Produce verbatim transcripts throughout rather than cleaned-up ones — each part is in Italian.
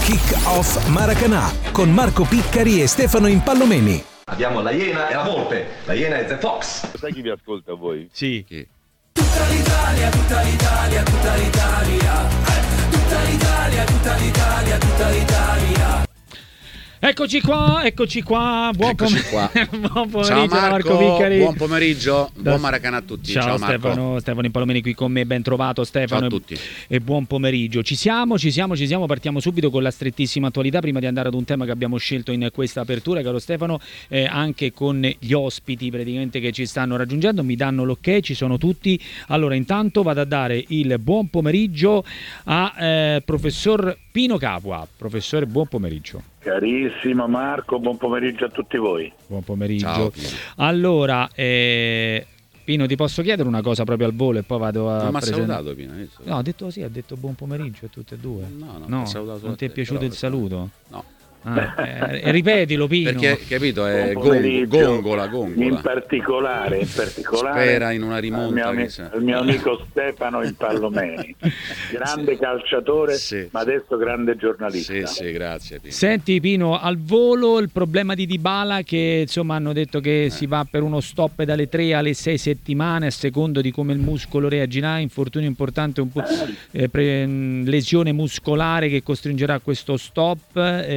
Kick Off Maracanã con Marco Piccari e Stefano Impallomeni. Abbiamo la Iena e la Volpe. La Iena è The Fox. Sai chi vi ascolta a voi? Sì. Chi? Tutta l'Italia, tutta l'Italia, tutta l'Italia. Eh, tutta l'Italia, tutta l'Italia, tutta l'Italia. Eccoci qua, eccoci qua. Buon, Eccoci pom- qua. buon pomeriggio, Ciao Marco, Marco Piccari. buon pomeriggio, Da- buon Maracanã a tutti. Ciao, Ciao Marco. Stefano, Stefano Impallomeni qui con me, ben trovato Stefano. Ciao a tutti. E buon pomeriggio. Ci siamo, ci siamo, ci siamo. Partiamo subito con la strettissima attualità prima di andare ad un tema che abbiamo scelto in questa apertura, caro Stefano, eh, anche con gli ospiti praticamente che ci stanno raggiungendo. Mi danno l'ok, ci sono tutti. Allora, intanto vado a dare il buon pomeriggio a eh, professor Pino Capua. Professore, buon pomeriggio. Carissimo Marco, buon pomeriggio a tutti voi. Buon pomeriggio. Ciao, Pino. Allora, eh, Pino, ti posso chiedere una cosa proprio al volo e poi vado a Non mi ha presentare- salutato Pino? hai visto? No, ha detto sì, ha detto buon pomeriggio a tutte e due. No, no, no mi ha salutato solo non ti è a te, piaciuto però- il saluto? No. Ah, eh, ripetilo, Pino. Perché, capito, è Buon gongo, pomeriggio. gongola, In gongola. particolare, in particolare Spera in una al rimonta. mio, ami- chissà. al mio amico Stefano Impallomeni, grande Sì. calciatore, Sì, ma sì. adesso grande giornalista. Sì, sì, grazie Pino. Senti Pino, al volo il problema di Dybala che insomma hanno detto che Eh. si va per uno stop dalle tre alle sei settimane a secondo di come il muscolo reagirà, infortunio importante, un po', eh, pre- lesione muscolare che costringerà a questo stop,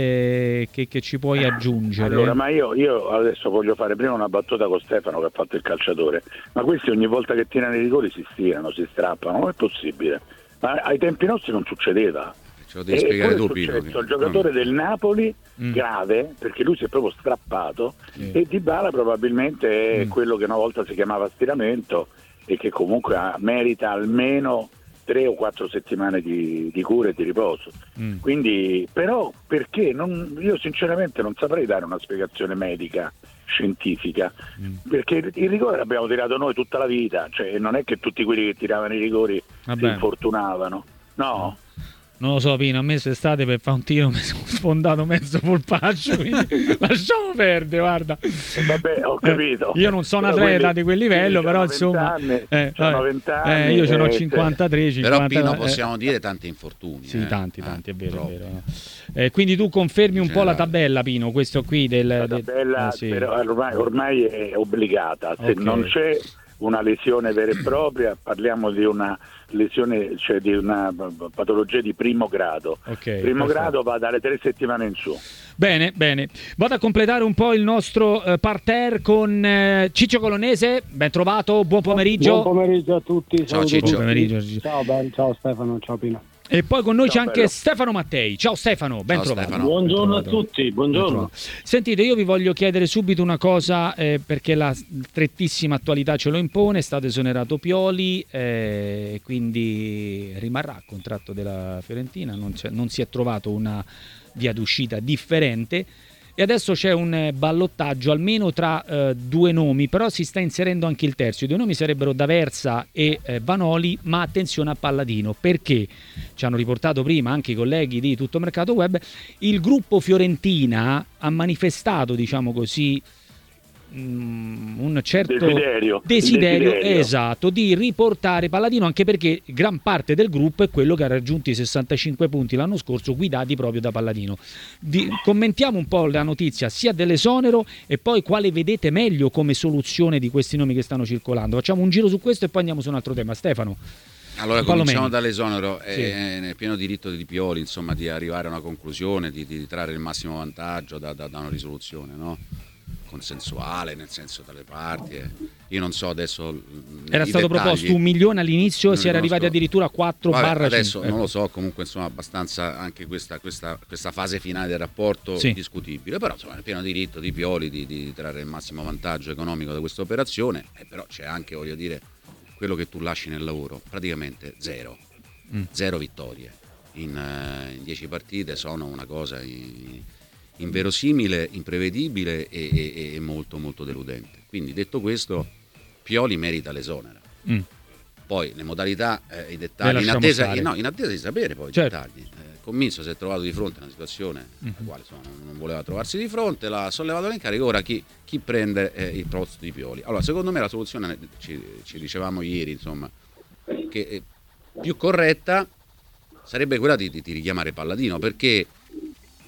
eh, che, che ci puoi aggiungere? Allora, ma io, io adesso voglio fare prima una battuta con Stefano che ha fatto il calciatore, ma questi ogni volta che tirano i rigori si stirano, si strappano, non è possibile. Ma ai tempi nostri non succedeva. Ce lo devi spiegare tu Pino. Successo che- al giocatore del Napoli Mm. grave, perché lui si è proprio strappato, Sì. e Dybala probabilmente è Mm. quello che una volta si chiamava stiramento e che comunque ha- merita almeno tre o quattro settimane di, di cura e di riposo. Mm. Quindi, però, perché? Non, io sinceramente non saprei dare una spiegazione medica, scientifica, Mm. perché il rigore l'abbiamo tirato noi tutta la vita, cioè non è che tutti quelli che tiravano i rigori si Vabbè. infortunavano, no? Non lo so, Pino, a me quest'estate per fare un tiro mi sono sfondato mezzo polpaccio, quindi lasciamo perdere, guarda. Vabbè, ho capito. Eh, io non sono Però atleta quelli- di quel livello, sì, però c'hanno insomma... vent'anni, eh, c'hanno vabbè. vent'anni, Eh, io ce n'ho eh, cinquantatré, Però cinquanta... Pino eh, possiamo dire tanti infortuni. Sì, eh. tanti, Eh, tanti, è vero, è troppi. vero. Eh, quindi tu confermi un In po' la generale. tabella, Pino, questo qui del... La del- tabella eh, sì. però ormai, ormai è obbligata, se Ok. non c'è una lesione vera e propria parliamo di una lesione, cioè di una patologia di primo grado. Ok, primo perfetto. grado va dalle tre settimane in su. Bene, bene. Vado a completare un po' il nostro eh, parterre con eh, Ciccio Colonnese, ben trovato, buon pomeriggio. Buon pomeriggio a tutti. Ciao, saluto Ciccio. tutti. Buon pomeriggio, Ciccio. Ciao, Ben, ciao Stefano, ciao Pino. E poi con noi Ciao, c'è anche bello. Stefano Mattei. Ciao Stefano, ben Ciao, trovato. Stefano. Buongiorno a Ben trovato. tutti, buongiorno. Sentite, io vi voglio chiedere subito una cosa, eh, perché la strettissima attualità ce lo impone. È stato esonerato Pioli, eh, quindi rimarrà il contratto della Fiorentina, non, c'è- non si è trovato una via d'uscita differente. E adesso c'è un eh, ballottaggio almeno tra eh, due nomi, però si sta inserendo anche il terzo. I due nomi sarebbero D'Aversa e eh, Vanoli, ma attenzione a Palladino, perché ci hanno riportato prima anche i colleghi di Tutto Mercato Web, il gruppo Fiorentina ha manifestato, diciamo così, mm, un certo Desiderio. desiderio, Desiderio. esatto, di riportare Palladino, anche perché gran parte del gruppo è quello che ha raggiunto i sessantacinque punti l'anno scorso, guidati proprio da Palladino. Di- commentiamo un po' la notizia sia dell'esonero e poi quale vedete meglio come soluzione di questi nomi che stanno circolando. Facciamo un giro su questo e poi andiamo su un altro tema. Stefano. Allora Palomeni. cominciamo dall'esonero, è Sì. nel pieno diritto di Pioli, insomma, di arrivare a una conclusione, di, di trarre il massimo vantaggio da, da- da una risoluzione, no? Consensuale, nel senso dalle parti. eh. Io non so adesso mh, Era i stato dettagli. proposto un milione all'inizio, Non si era conosco. arrivati addirittura a quattro Vabbè, barra adesso cinque. non lo so, comunque insomma abbastanza anche questa, questa, questa fase finale del rapporto Sì. discutibile, però insomma nel pieno diritto di Pioli di, di trarre il massimo vantaggio economico da questa operazione, e però c'è anche, voglio dire, quello che tu lasci nel lavoro, praticamente zero, Mm. zero vittorie in, eh, in dieci partite, sono una cosa in- inverosimile, imprevedibile e, e- e molto molto deludente. Quindi detto questo, Pioli merita l'esonero. Mm. Poi le modalità, eh, i Le dettagli, in lasciamo attesa, stare. no, in attesa di sapere poi Certo. i dettagli. Eh, Commisso si è trovato di fronte a una situazione Mhm. alla quale insomma, non, non voleva trovarsi di fronte, l'ha sollevato l'incarico, ora chi, chi prende eh, il posto di Pioli? Allora, secondo me la soluzione, ci, ci dicevamo ieri, insomma, che è più corretta sarebbe quella di, di, di richiamare Palladino, perché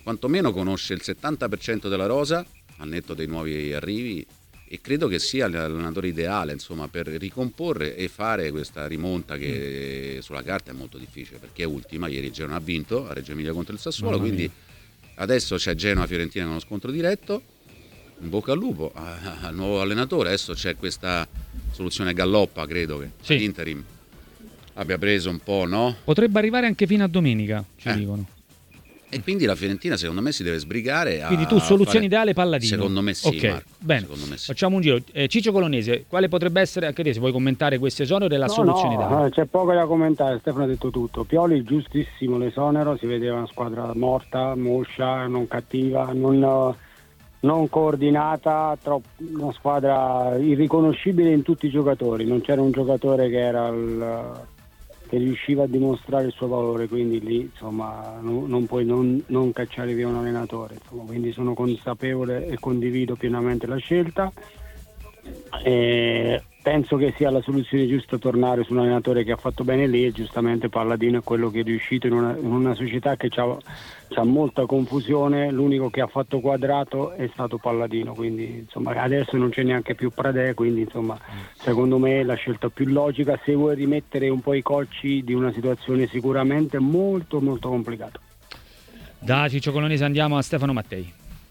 quantomeno conosce il settanta per cento della rosa, al netto dei nuovi arrivi, e credo che sia l'allenatore ideale, insomma, per ricomporre e fare questa rimonta che sulla carta è molto difficile, perché è ultima. Ieri Genoa ha vinto a Reggio Emilia contro il Sassuolo, Mamma quindi mia. adesso c'è Genoa-Fiorentina con uno scontro diretto. In bocca al lupo al nuovo allenatore. Adesso c'è questa soluzione Galloppa, credo che Sì. l'Interim abbia preso un po', no? Potrebbe arrivare anche fino a domenica, ci Eh. dicono. E quindi la Fiorentina secondo me si deve sbrigare a Quindi tu soluzione fare... ideale Palladino. Secondo me sì, Ok, Marco. bene. Secondo me sì. Facciamo un giro. Eh, Ciccio Colonnese, quale potrebbe essere, anche te se vuoi commentare questo esonero e la No, soluzione no, ideale? eh, c'è poco da commentare, Stefano ha detto tutto. Pioli giustissimo l'esonero, si vedeva una squadra morta, moscia, non cattiva, non, eh, non coordinata, troppo, una squadra irriconoscibile in tutti i giocatori, non c'era un giocatore che era il, che riusciva a dimostrare il suo valore, quindi lì insomma non, non puoi non, non cacciare via un allenatore, insomma, quindi sono consapevole e condivido pienamente la scelta. E penso che sia la soluzione giusta tornare su un allenatore che ha fatto bene lì, e giustamente Palladino è quello che è riuscito in una, in una società che c'ha, c'ha molta confusione, l'unico che ha fatto quadrato è stato Palladino, quindi insomma adesso non c'è neanche più Pradè, quindi insomma secondo me è la scelta più logica se vuoi rimettere un po' i cocci di una situazione sicuramente molto molto complicata. Da Ciccio Colonnese andiamo a Stefano Mattei.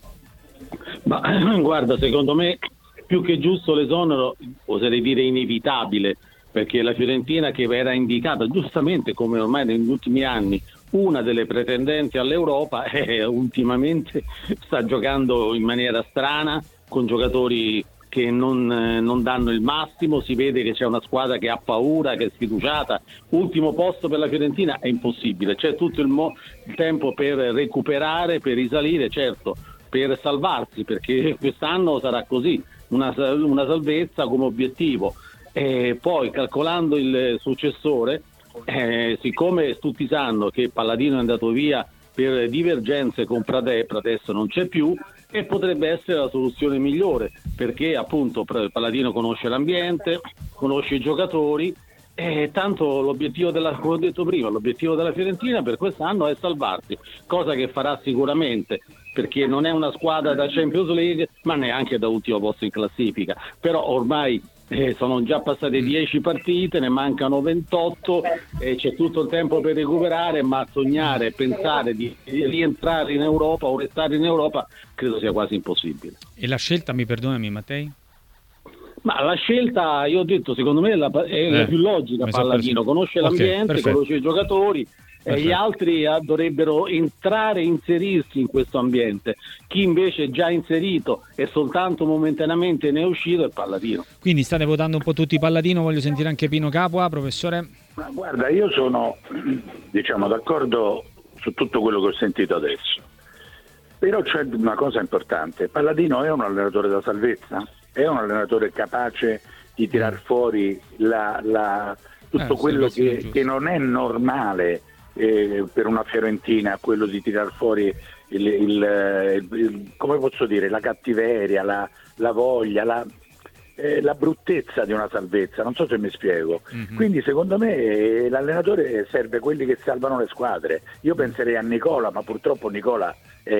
Ma guarda, secondo me più che giusto l'esonero, oserei dire inevitabile, perché la Fiorentina, che era indicata giustamente come ormai negli ultimi anni una delle pretendenti all'Europa, eh, ultimamente sta giocando in maniera strana, con giocatori che non, eh, non danno il massimo, si vede che c'è una squadra che ha paura, che è sfiduciata. Ultimo posto per la Fiorentina è impossibile, c'è tutto il, mo- il tempo per recuperare, per risalire, certo, per salvarsi, perché quest'anno sarà così, una, una salvezza come obiettivo. E poi calcolando il successore, eh, siccome tutti sanno che Palladino è andato via per divergenze con Pradè, adesso non c'è più, e potrebbe essere la soluzione migliore, perché appunto Palladino conosce l'ambiente, conosce i giocatori, e tanto l'obiettivo della, come ho detto prima, l'obiettivo della Fiorentina per quest'anno è salvarsi, cosa che farà sicuramente, perché non è una squadra da Champions League, ma neanche da ultimo posto in classifica. Però ormai eh, sono già passate dieci partite, ne mancano ventotto, e c'è tutto il tempo per recuperare, ma sognare e pensare di rientrare in Europa o restare in Europa credo sia quasi impossibile. E la scelta, mi perdonami Mattei? Ma la scelta, io ho detto, secondo me è la, è Eh, la più logica. mi so Palladino perso- conosce Ok, l'ambiente, perfetto. conosce i giocatori, e gli altri eh, dovrebbero entrare e inserirsi in questo ambiente. Chi invece è già inserito e soltanto momentaneamente ne è uscito è Palladino. Quindi state votando un po' tutti Palladino, voglio sentire anche Pino Capua, professore. Ma guarda, io sono diciamo d'accordo su tutto quello che ho sentito adesso, però c'è una cosa importante: Palladino è un allenatore da salvezza? È un allenatore capace di tirar fuori la, la, tutto Eh, quello sì, che, giusto. che non è normale eh, per una Fiorentina, quello di tirar fuori il, il, il- come posso dire, la cattiveria, la, la voglia, la, eh, la bruttezza di una salvezza, non so se mi spiego. Mhm. Quindi secondo me eh, l'allenatore serve quelli che salvano le squadre. Io penserei a Nicola, ma purtroppo Nicola è,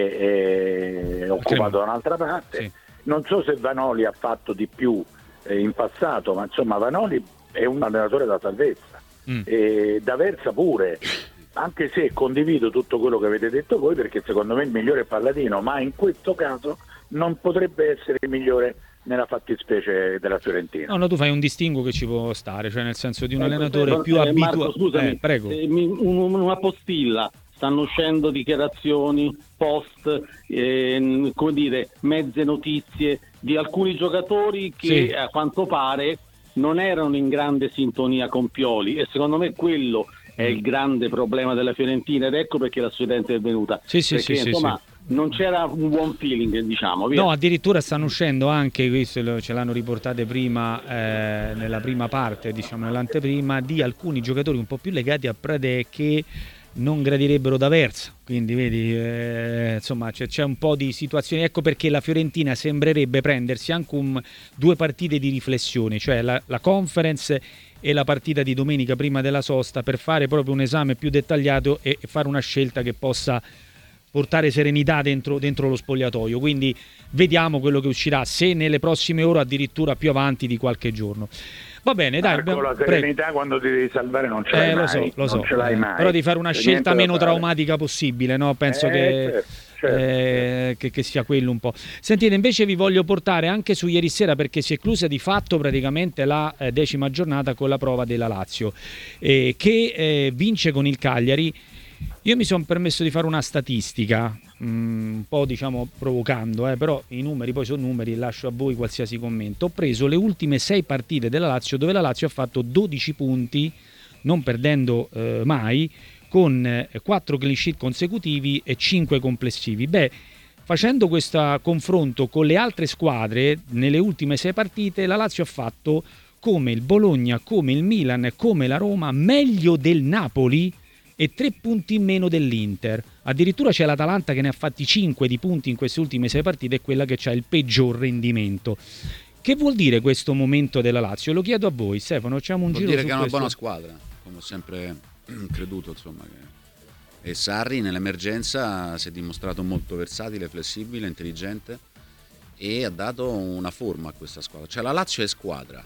è occupato da un'altra parte. Sì. Non so se Vanoli ha fatto di più eh, in passato, ma insomma Vanoli è un allenatore da salvezza, Mm. e D'Aversa pure, anche se condivido tutto quello che avete detto voi, perché secondo me il migliore è Palladino, ma in questo caso non potrebbe essere il migliore nella fattispecie della Fiorentina. No, no, tu fai un distinguo che ci può stare, cioè nel senso di un Ecco, allenatore eh, più Marco, abituato. scusami, Eh, prego. eh, mi- un- una postilla. Stanno uscendo dichiarazioni, post, eh, come dire, mezze notizie di alcuni giocatori che Sì. a quanto pare non erano in grande sintonia con Pioli, e secondo me quello è il grande problema della Fiorentina, ed ecco perché la studente è venuta. Sì, sì, perché sì, sì, insomma sì. non c'era un buon feeling, diciamo. Via. No, addirittura stanno uscendo anche, questo lo- ce l'hanno riportate prima, eh, nella prima parte, diciamo nell'anteprima, di alcuni giocatori un po' più legati a Pradè che non gradirebbero D'Aversa, quindi vedi, eh, insomma c'è, c'è un po' di situazioni, ecco perché la Fiorentina sembrerebbe prendersi anche un, due partite di riflessione, cioè la, la conference e la partita di domenica prima della sosta, per fare proprio un esame più dettagliato e, e fare una scelta che possa portare serenità dentro, dentro lo spogliatoio, quindi vediamo quello che uscirà, se nelle prossime ore addirittura più avanti di qualche giorno. Va bene, dai. Marco, la serenità prego. Quando ti devi salvare non ce l'hai eh, mai, lo so, lo so. non ce l'hai mai. Però di fare una C'è scelta meno fare. traumatica possibile, no? Penso eh, che, certo, certo, eh, certo. Che, che sia quello un po'. Sentite, invece vi voglio portare anche su ieri sera, perché si è chiusa di fatto praticamente la eh, decima giornata con la prova della Lazio, eh, che eh, vince con il Cagliari. Io mi sono permesso di fare una statistica, mh, un po' diciamo provocando, eh, però i numeri poi sono numeri, lascio a voi qualsiasi commento. Ho preso le ultime sei partite della Lazio, dove la Lazio ha fatto dodici punti, non perdendo eh, mai, con eh, quattro clean sheet consecutivi e cinque complessivi. Beh, facendo questo confronto con le altre squadre, nelle ultime sei partite la Lazio ha fatto come il Bologna, come il Milan, come la Roma, meglio del Napoli e tre punti in meno dell'Inter. Addirittura c'è l'Atalanta che ne ha fatti cinque di punti in queste ultime sei partite, è quella che ha il peggior rendimento. Che vuol dire questo momento della Lazio? Lo chiedo a voi. Stefano, facciamo un vuol giro dire su che è una questo. buona squadra, come ho sempre creduto, insomma, che... e Sarri nell'emergenza si è dimostrato molto versatile, flessibile, intelligente e ha dato una forma a questa squadra. Cioè la Lazio è squadra,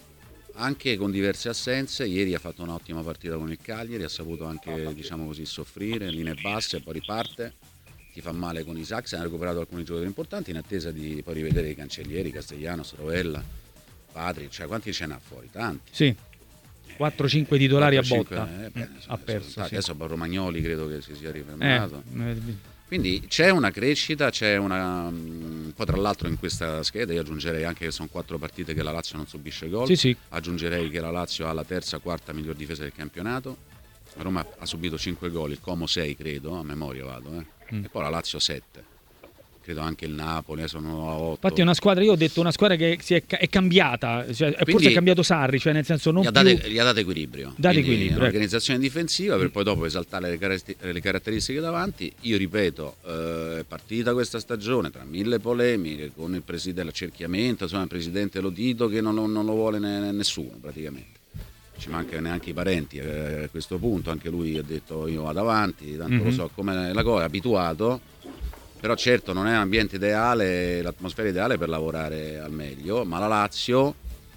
anche con diverse assenze. Ieri ha fatto un'ottima partita con il Cagliari, ha saputo anche, diciamo così, soffrire, linee basse, poi riparte, ti fa male con Isaac, ha recuperato alcuni giocatori importanti in attesa di poi rivedere i cancellieri, Castellanos, Rovella, Patri, cioè quanti ce n'ha fuori? Tanti. Sì, quattro cinque titolari quattro, a cinque, botta, eh, beh, ha perso. Sì. Adesso Romagnoli credo che si sia rifermato. Eh, Quindi c'è una crescita, c'è una. Poi tra l'altro in questa scheda io aggiungerei anche che sono quattro partite che la Lazio non subisce gol. Sì, sì. Aggiungerei che la Lazio ha la terza, quarta miglior difesa del campionato. La Roma ha subito cinque gol, il Como sei credo, a memoria vado, eh. mm. E poi la Lazio sette. Credo anche il Napoli, sono a otto. Infatti è una squadra, io ho detto una squadra che si è, è cambiata, cioè, forse è cambiato Sarri, cioè nel senso non gli ha più... dato, gli ha dato equilibrio. Date equilibrio. Un'organizzazione ecco. difensiva per poi dopo esaltare le, car- le caratteristiche davanti. Io ripeto, eh, è partita questa stagione tra mille polemiche con il presidente, l'accerchiamento, insomma il presidente Lotito che non, non lo vuole ne, nessuno praticamente. Ci manca neanche i parenti eh, a questo punto, anche lui ha detto io vado avanti, tanto mm-hmm. lo so come la cosa, è abituato. Però certo non è un ambiente ideale, l'atmosfera ideale per lavorare al meglio, ma la Lazio,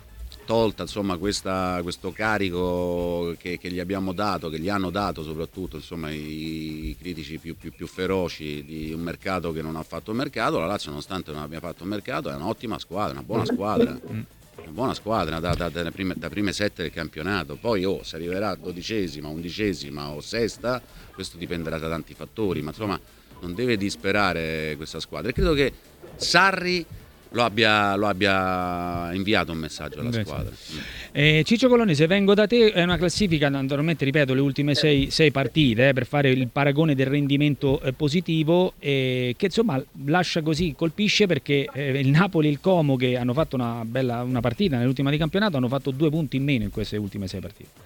tolta insomma questa, questo carico che, che gli abbiamo dato, che gli hanno dato soprattutto insomma i critici più, più, più feroci di un mercato che non ha fatto mercato, la Lazio nonostante non abbia fatto mercato è un'ottima squadra, una buona squadra. Una buona squadra da, da, da, prime, da prime sette del campionato, poi oh, se arriverà dodicesima, undicesima o sesta, questo dipenderà da tanti fattori, ma insomma non deve disperare questa squadra e credo che Sarri lo abbia, lo abbia inviato un messaggio alla Beh, squadra. sì. eh, Ciccio Colonnese, vengo da te, è una classifica, naturalmente ripeto le ultime sei, sei partite eh, per fare il paragone del rendimento eh, positivo eh, che insomma lascia così, colpisce perché eh, il Napoli e il Como che hanno fatto una bella una partita nell'ultima di campionato hanno fatto due punti in meno in queste ultime sei partite.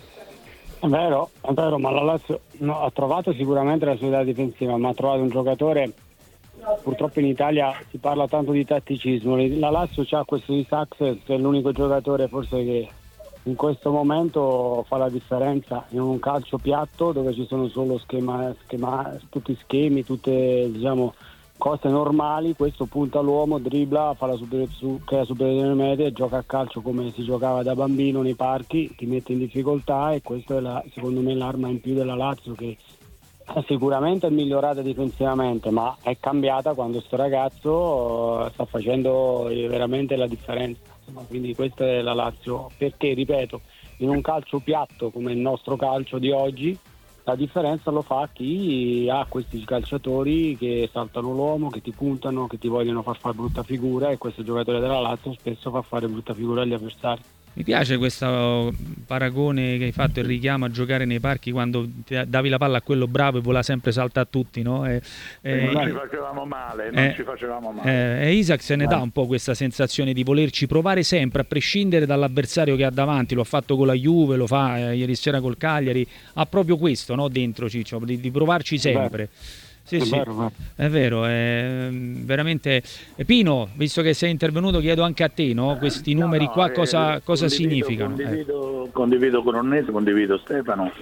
È vero, è vero, ma la Lazio no, ha trovato sicuramente la solidità difensiva, ma ha trovato un giocatore, purtroppo in Italia si parla tanto di tatticismo, la Lazio ha questo Isaac che è l'unico giocatore forse che in questo momento fa la differenza in un calcio piatto dove ci sono solo schema, schema tutti schemi, tutte diciamo cose normali, questo punta l'uomo, dribbla, fa la super, su, crea superiorità media, gioca a calcio come si giocava da bambino nei parchi, ti mette in difficoltà e questa è la, secondo me l'arma in più della Lazio che sicuramente è migliorata difensivamente ma è cambiata quando sto ragazzo sta facendo veramente la differenza. Quindi questa è la Lazio perché ripeto in un calcio piatto come il nostro calcio di oggi la differenza lo fa chi ha questi calciatori che saltano l'uomo, che ti puntano, che ti vogliono far fare brutta figura e questo giocatore della Lazio spesso fa fare brutta figura agli avversari. Mi piace questo paragone che hai fatto, il richiamo a giocare nei parchi quando davi la palla a quello bravo e voleva sempre saltare a tutti, no? E, e, non ci facevamo male, non eh, ci facevamo male. Eh, e Isaac se ne dà un po' questa sensazione di volerci provare sempre, a prescindere dall'avversario che ha davanti, lo ha fatto con la Juve, lo fa eh, ieri sera col Cagliari, ha proprio questo, no? Dentro Ciccio, di, di provarci sempre. Beh. Sì, è, sì, vero, è vero, è veramente. Pino, visto che sei intervenuto, chiedo anche a te, no? Questi numeri no, no, qua cosa, eh, cosa condivido, significano? Condivido, eh. condivido con Onnese, condivido Stefano.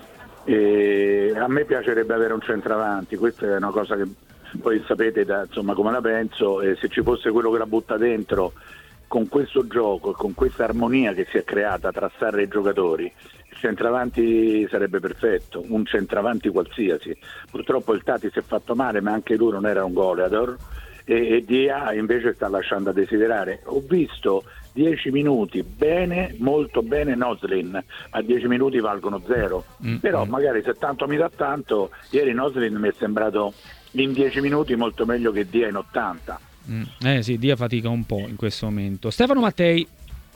E a me piacerebbe avere un centravanti, questa è una cosa che poi sapete da, insomma, come la penso, e se ci fosse quello che la butta dentro con questo gioco e con questa armonia che si è creata tra Sarri e i giocatori, il centravanti sarebbe perfetto, un centravanti qualsiasi. Purtroppo il Tati si è fatto male, ma anche lui non era un goleador, e, e Dia invece sta lasciando a desiderare. Ho visto dieci minuti bene, molto bene Noslin, ma dieci minuti valgono zero. Mm-hmm. Però magari se tanto mi dà tanto, ieri Noslin mi è sembrato in dieci minuti molto meglio che Dia in ottanta. Mm. Eh sì, Dia fatica un po' in questo momento. Stefano Mattei.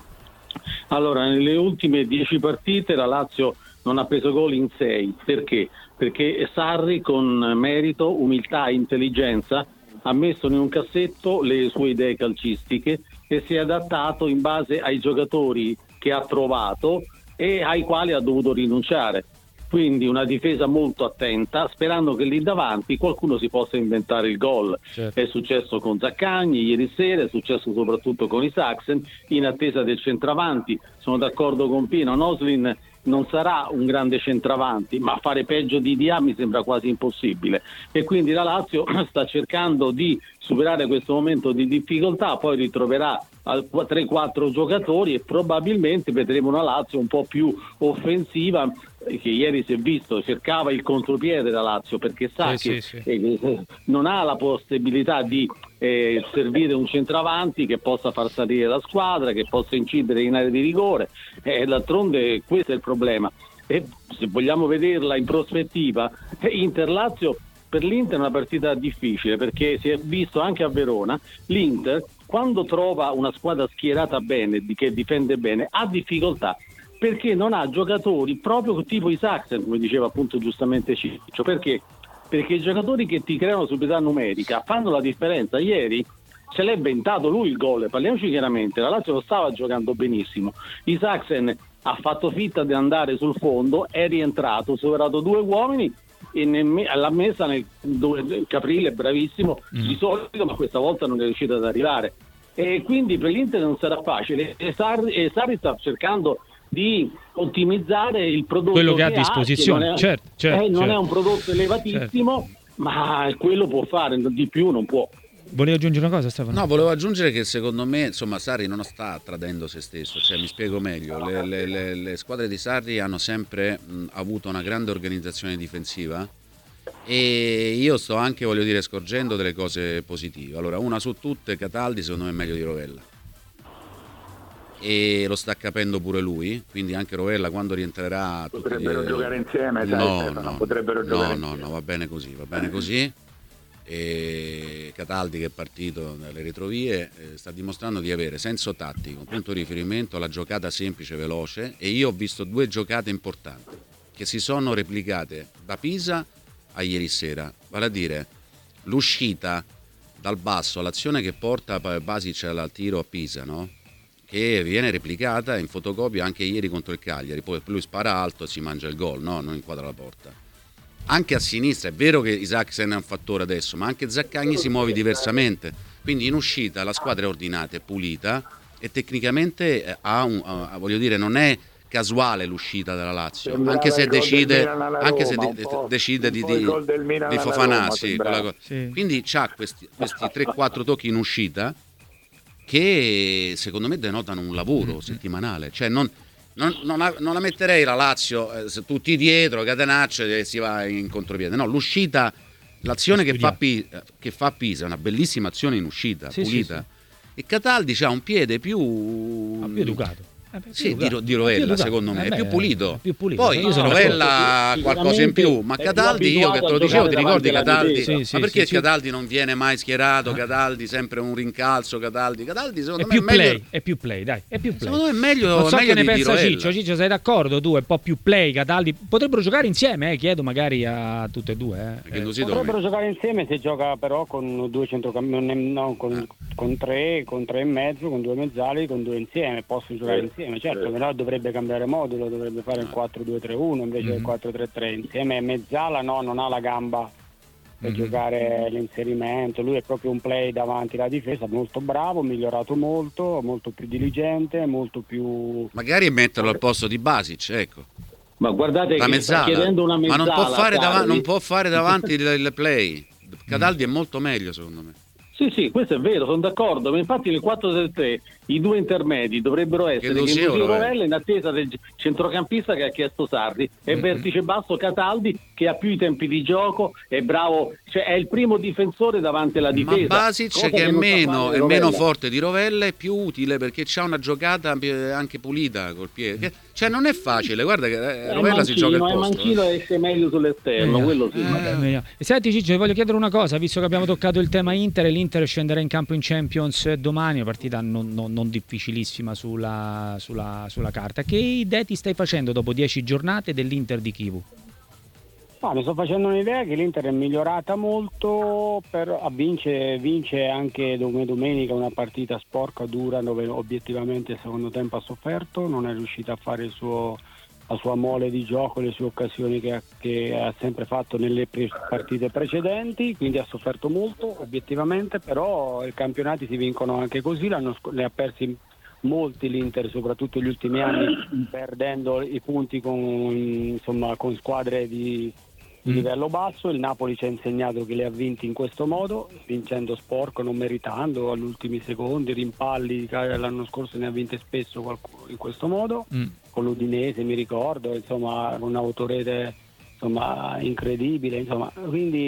Allora, nelle ultime dieci partite la Lazio non ha preso gol in sei. Perché? Perché Sarri con merito, umiltà e intelligenza ha messo in un cassetto le sue idee calcistiche e si è adattato in base ai giocatori che ha trovato e ai quali ha dovuto rinunciare. Quindi una difesa molto attenta, sperando che lì davanti qualcuno si possa inventare il gol. Certo. È successo con Zaccagni ieri sera, è successo soprattutto con Isaksen, in attesa del centravanti. Sono d'accordo con Pino, Noslin non sarà un grande centravanti, ma fare peggio di Dia mi sembra quasi impossibile, e quindi la Lazio sta cercando di superare questo momento di difficoltà, poi ritroverà tre quattro giocatori e probabilmente vedremo una Lazio un po' più offensiva, che ieri si è visto, cercava il contropiede la Lazio, perché sa sì, che sì, sì. Eh, non ha la possibilità di eh, servire un centravanti che possa far salire la squadra, che possa incidere in area di rigore, e eh, d'altronde questo è il problema. E se vogliamo vederla in prospettiva, eh, Inter-Lazio per l'Inter è una partita difficile, perché si è visto anche a Verona, l'Inter quando trova una squadra schierata bene, che difende bene, ha difficoltà, perché non ha giocatori proprio tipo Isaksen, come diceva appunto giustamente Ciccio. Perché? Perché i giocatori che ti creano superiorità numerica fanno la differenza. Ieri ce l'ha inventato lui il gol, parliamoci chiaramente, la Lazio lo stava giocando benissimo, Isaksen ha fatto finta di andare sul fondo, è rientrato, superato due uomini e ne, l'ha messa nel dove, Caprile è bravissimo mm. di solito, ma questa volta non è riuscito ad arrivare, e quindi per l'Inter non sarà facile, e Sarri, e Sarri sta cercando di ottimizzare il prodotto quello che, che ha a disposizione, non, è, certo, certo, eh, non certo. è un prodotto elevatissimo, certo. ma quello può fare, di più non può. Volevi aggiungere una cosa, Stefano? No, volevo aggiungere che secondo me, insomma, Sarri non sta tradendo se stesso, cioè mi spiego meglio, le, le, le, le squadre di Sarri hanno sempre mh, avuto una grande organizzazione difensiva, e io sto anche, voglio dire, scorgendo delle cose positive. Allora, una su tutte, Cataldi secondo me è meglio di Rovella, e lo sta capendo pure lui, quindi anche Rovella quando rientrerà potrebbero tutti... giocare insieme, no, sai, no, potrebbero no, giocare no, insieme. no, va bene così, va bene così. E Cataldi, che è partito dalle retrovie, eh, sta dimostrando di avere senso tattico, punto di riferimento alla giocata semplice, veloce, e io ho visto due giocate importanti che si sono replicate da Pisa a ieri sera, vale a dire l'uscita dal basso, l'azione che porta Basic al tiro a Pisa, no? Che viene replicata in fotocopia anche ieri contro il Cagliari, poi lui spara alto e si mangia il gol, no? Non inquadra la porta. Anche a sinistra, è vero che Isaksen è un fattore adesso, ma anche Zaccagni si muove diversamente, quindi in uscita la squadra è ordinata, è pulita, e tecnicamente ha un, ha, voglio dire, non è casuale l'uscita della Lazio, anche se decide, anche se de, decide di, di, di Fofana, sì, sì. Quindi c'ha questi, questi tre quattro tocchi in uscita che secondo me denotano un lavoro mm-hmm. settimanale, cioè non Non, non, la, non la metterei la Lazio eh, se tutti dietro, catenaccio, e si va in contropiede. No, l'uscita, l'azione che fa, Pisa, che fa Pisa è una bellissima azione in uscita, sì, pulita. Sì, sì. E Cataldi ha un piede più, ah, più educato. Eh beh, sì, di, di Rovella secondo me, eh beh, è più pulito, è più pulito. Poi no, Rovella ha qualcosa in più, ma Cataldi, io che te lo dicevo, ti ricordi Cataldi? Sì, sì, ma perché sì, Cataldi sì. non viene mai schierato? Cataldi sempre un rincalzo, Cataldi, Cataldi secondo è me più è meglio... play, è più play, dai, è più play. Secondo me è meglio, non so meglio che ne di, pensa di Ciccio, Ciccio sei d'accordo tu? È un po' più play Cataldi, potrebbero giocare insieme, eh? Chiedo magari a tutte e due, eh. Eh, potrebbero giocare insieme se gioca però con due centrocampioni, no, con, ah. con tre, con tre e mezzo, con due mezzali, con due insieme, possono giocare eh, insieme, certo, eh. però dovrebbe cambiare modulo, dovrebbe fare il quattro due tre uno invece mm-hmm. del quattro tre tre, insieme mezzala no, non ha la gamba per mm-hmm. giocare l'inserimento, lui è proprio un play davanti alla difesa, molto bravo, migliorato molto, molto più diligente, molto più... Magari metterlo al posto di Basic, ecco. Ma guardate la che mezzala. sta chiedendo una mezzala. Ma non può fare, Carli. dav- non può fare davanti il, il play. Cataldi è molto meglio secondo me. Sì, sì, questo è vero, sono d'accordo, ma infatti nel quattro tre tre i due intermedi dovrebbero essere Gendouzi Gendouzi o Rovella in attesa del centrocampista che ha chiesto Sarri e Mm-hmm. vertice basso Cataldi che ha più i tempi di gioco, è bravo, cioè è il primo difensore davanti alla difesa. Ma Basic cosa che è non sa meno, fare è Rovella. meno forte di Rovella è più utile perché c'ha una giocata anche pulita col piede. Che- Cioè non è facile, guarda che eh, È Rovella si gioca il Mancino, è posto. Mancino esce meglio sull'esterno, quello sì. Eh. magari. Vediamo. E senti Ciccio, ti voglio chiedere una cosa, visto che abbiamo toccato il tema Inter e l'Inter scenderà in campo in Champions domani, una partita non, non- non difficilissima sulla, sulla- sulla carta. Che idee ti stai facendo dopo dieci giornate dell'Inter di Chivu? No, mi sto facendo un'idea che l'Inter è migliorata molto, però vince, vince anche come domenica una partita sporca, dura, dove obiettivamente il secondo tempo ha sofferto, non è riuscita a fare il suo, la sua mole di gioco, le sue occasioni che ha, che ha sempre fatto nelle pre- partite precedenti, quindi ha sofferto molto obiettivamente, però i campionati si vincono anche così, l'anno sc- ne ha persi molti l'Inter, soprattutto negli ultimi anni, perdendo i punti con, insomma, con squadre di, di livello basso. Il Napoli ci ha insegnato che li ha vinti in questo modo, vincendo sporco, non meritando, agli ultimi secondi, rimpalli, l'anno scorso ne ha vinte spesso qualcuno in questo modo, Mm. con l'Udinese mi ricordo, insomma un'autorete insomma incredibile, insomma, quindi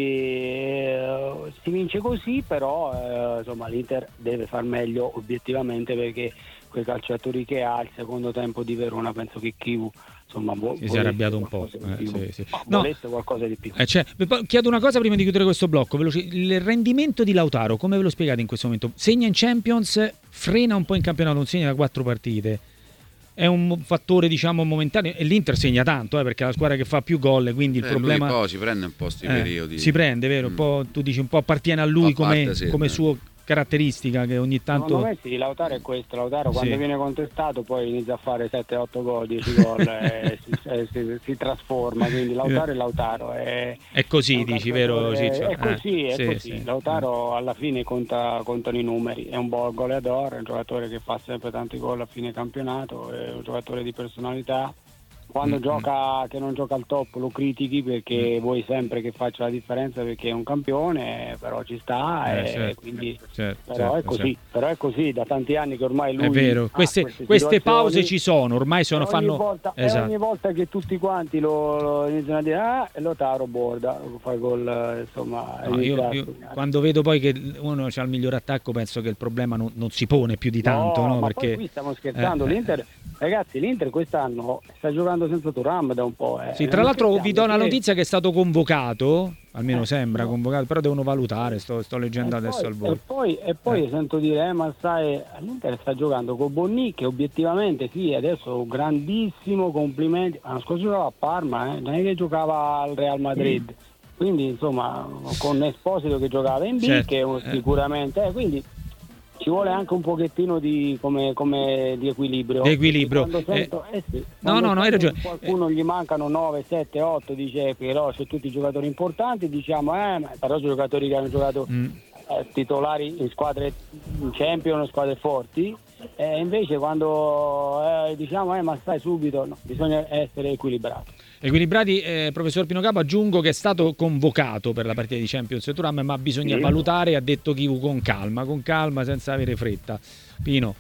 eh, si vince così, però eh, insomma l'Inter deve far meglio obiettivamente, perché quei calciatori che ha, il secondo tempo di Verona, penso che Chivu insomma vo- Si è arrabbiato un po'. qualcosa di eh, più. sì, sì. No, No, volesse qualcosa di più. eh, cioè, poi chiedo una cosa prima di chiudere questo blocco veloce. Il rendimento di Lautaro, come ve lo spiegate in questo momento? Segna in Champions, frena un po' in campionato, non segna da quattro partite. È un fattore, diciamo, momentaneo, e l'Inter segna tanto, eh, perché è la squadra che fa più gol, quindi il Eh, problema lui poi si prende un po' sti eh, periodi. si prende, vero? Un Mm. po', tu dici un po' appartiene a lui Fa parte, come, sì, come eh. suo caratteristica, che ogni tanto Secondo me sì, Lautaro è questo, Lautaro quando Sì. viene contestato poi inizia a fare sette otto gol, dieci gol e si, e si, si trasforma, quindi Lautaro è Lautaro. È, è così, è un dici, calciatore- vero Ciccio? È così, Eh, è sì, così. sì. Lautaro alla fine conta, contano i numeri, è un buon goleador, è un giocatore che fa sempre tanti gol a fine campionato, è un giocatore di personalità. Quando Mm-hmm. gioca, che non gioca al top, lo critichi perché vuoi sempre che faccia la differenza, perché è un campione, però ci sta, Eh, e certo. quindi Certo, però certo, è così, certo. però è così da tanti anni che ormai lui È vero, ha queste, queste queste situazioni. pause ci sono, ormai sono, E fanno ogni volta, e esatto. ogni volta che tutti quanti lo, lo iniziano a dire ah, e Lautaro borda, fa gol, eh, insomma, No, inizia io, a io segnare. quando vedo poi che uno ha il miglior attacco, penso che il problema non, non si pone più di tanto, no? ma Perché poi qui stiamo scherzando, eh, eh, l'Inter, ragazzi, l'Inter quest'anno sta giocando senza Thuram da un po'. Eh. sì, tra Non l'altro scherziamo, vi do una perché- notizia che è stato convocato, almeno Eh, sembra no. convocato, però devono valutare, sto, sto leggendo E adesso poi, al e volo. poi, e poi Eh. sento dire, eh, ma sai, l'Inter sta giocando con Bonni, che obiettivamente sì, adesso grandissimo, complimenti. L'anno scorso giocava a Parma, eh, non è che giocava al Real Madrid. Quindi insomma, con Esposito che giocava in B, Certo, che eh. sicuramente, eh, quindi ci vuole anche un pochettino di, come, come, di equilibrio. Di equilibrio. Quando sento, eh sì, No, quando no, no, hai sento ragione. che qualcuno gli mancano nove, sette, otto, dice però c'è tutti i giocatori importanti, diciamo, eh, ma però sono giocatori che hanno giocato Mm. eh, titolari in squadre in Champions, squadre forti, e invece quando eh, diciamo eh, ma stai subito, no, bisogna essere equilibrati. Equilibrati, eh, professor Pino Capo, aggiungo che è stato convocato per la partita di Champions e Thuram, ma bisogna Sì. valutare, ha detto Chivu, con calma, con calma, senza avere fretta. Pino.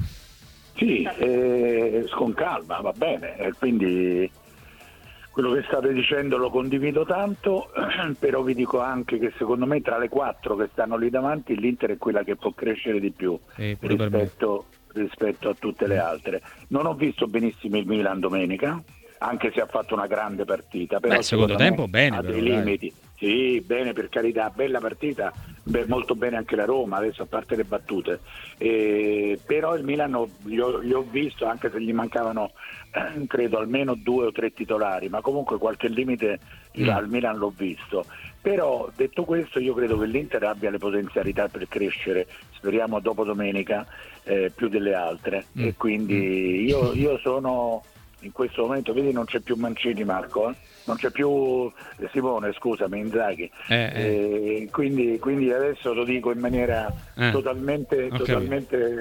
Sì, eh, con calma, va bene, e quindi quello che state dicendo lo condivido tanto, però vi dico anche che secondo me tra le quattro che stanno lì davanti l'Inter è quella che può crescere di più Eh, pure per me. rispetto, rispetto a tutte le altre. Non ho visto benissimo il Milan domenica, anche se ha fatto una grande partita, però Beh, secondo secondo me tempo bene, ha però, dei dai. limiti. Sì, bene, per carità, bella partita, beh, molto bene anche la Roma, adesso a parte le battute. Eh, però il Milan ho- gli ho, gli ho visto, anche se gli mancavano eh, credo almeno due o tre titolari, ma comunque qualche limite Mm. al Milan l'ho visto. Però detto questo, io credo che l'Inter abbia le potenzialità per crescere, speriamo dopo domenica, eh, più delle altre. Mm. E quindi io, io sono in questo momento, vedi, non c'è più Mancini, Marco, eh? Non c'è più Simone, scusami, Inzaghi. Eh, eh. Eh, quindi, quindi adesso lo dico in maniera Eh, totalmente, ho totalmente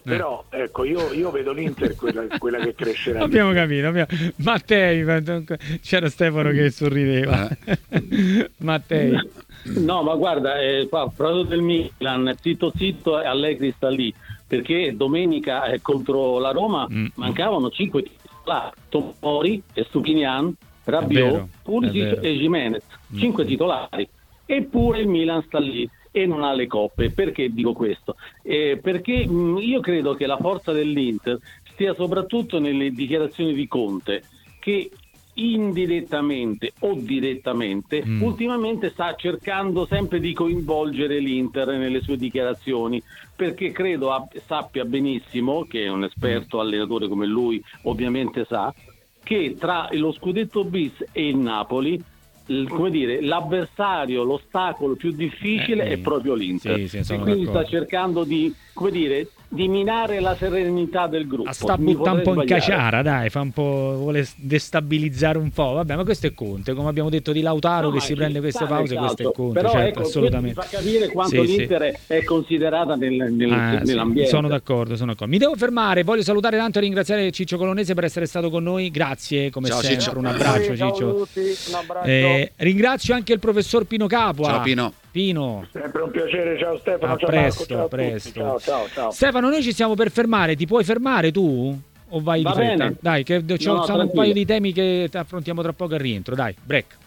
Però ecco, io, io vedo l'Inter quella, quella che crescerà. Abbiamo capito, abbiamo... Mattei, c'era Stefano che sorrideva. Mattei. No, ma guarda, eh, qua, proprio del Milan, zitto zitto e Allegri sta lì, perché domenica eh, contro la Roma mm. mancavano cinque titolari, Tomori, Stupinian, Rabiot, Pulisic e Gimenez, cinque mm. titolari, eppure il Milan sta lì e non ha le coppe. Perché dico questo? Eh, perché mh, io credo che la forza dell'Inter stia soprattutto nelle dichiarazioni di Conte, che indirettamente o direttamente mm. ultimamente sta cercando sempre di coinvolgere l'Inter nelle sue dichiarazioni, perché credo a, sappia benissimo, che è un esperto allenatore come lui ovviamente sa, che tra lo scudetto bis e il Napoli, l- come dire, l'avversario, l'ostacolo più difficile eh, è proprio l'Inter, sì, sì, e quindi d'accordo. sta cercando di, come dire, di minare la serenità del gruppo. Sta buttando un po' in caciara, dai, fa un po', vuole destabilizzare un po'. Vabbè, ma questo è Conte, come abbiamo detto di Lautaro, no, che si prende queste pause, questo è Conte, però certo, ecco, assolutamente. Fa capire quanto sì, l'Inter sì. è considerata nel, nel, ah, nell'ambiente. Sì, sono d'accordo, sono d'accordo. Mi devo fermare, voglio salutare tanto e ringraziare Ciccio Colonnese per essere stato con noi. Grazie, come ciao, sempre. Ciccio. Un abbraccio, ciao Ciccio. Tutti, un abbraccio. Eh, ringrazio anche il professor Pino Capua. Ciao Pino. Pino. Sempre un piacere, ciao Stefano, A ciao presto, Marco, ciao a presto. tutti. Ciao, ciao, ciao. Stefano, noi ci stiamo per fermare, ti puoi fermare tu? O vai Va di fretta? bene. Dai, che c'ho No, no, un paio di temi che affrontiamo tra poco al rientro. Dai, break.